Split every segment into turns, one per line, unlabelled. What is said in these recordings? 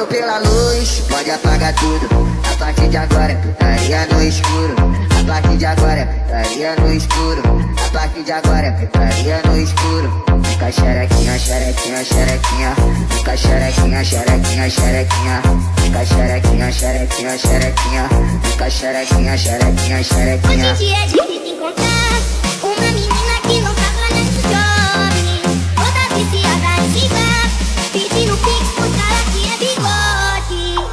responsável pela luz, pode apagar tudo. A partir de agora é putaria no escuro. A partir de agora é putaria no escuro. A partir de agora é putaria no escuro. Fica xerequinha, xerequinha, xerequinha. Fica xerequinha, xerequinha, xerequinha. Fica xerequinha, xerequinha, xerequinha. Fica xerequinha, xerequinha, xerequinha.
Hoje em dia é difícil encontrar uma menina que não trabalha no shopping, toda viciada em se dar, pedindo pix pro cara que é bigode.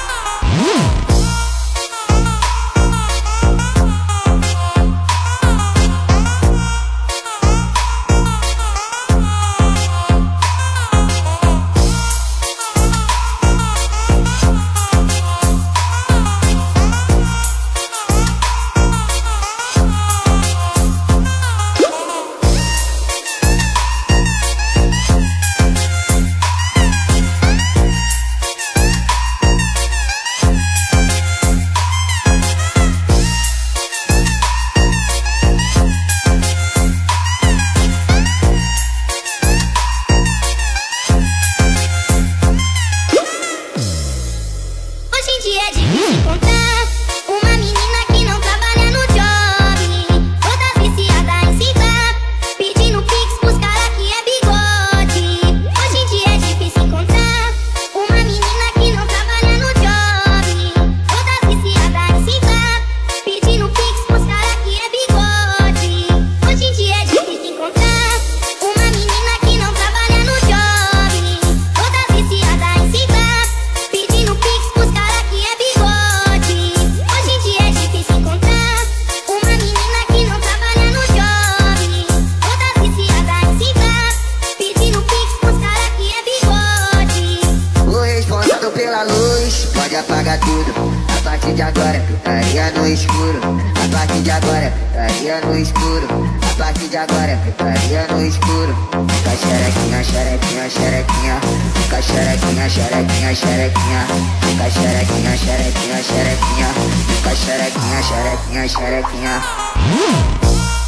Hoje em dia é difícil encontrar uma menina que não trabalha no job, toda viciada em se dar, pedindo pix pros cara que é bigode. Hoje em dia é difícil encontrar uma menina que não trabalha no job, toda viciada em se dar, pedindo pix pros cara que é bigode. Hoje em dia é difícil encontrar uma menina que não trabalha no job, toda viciada em se dar, pedindo pix pros cara que é bigode. Hoje em dia é difícil encontrar uma menina que não trabalha no job, toda viciada em se dar, pedindo pix pros cara que é bigode.
O responsável pela luz, pode apagar tudo. A partir de agora é putaria no escuro. A partir de agora é putaria no escuro. A partir de agora é putaria no escuro. Fica xerequinha, xerequinha, xerequinha. Fica xerequinha, xerequinha, xerequinha. Fica xerequinha, xerequinha, xerequinha. Fica xerequinha, xerequinha, xerequinha.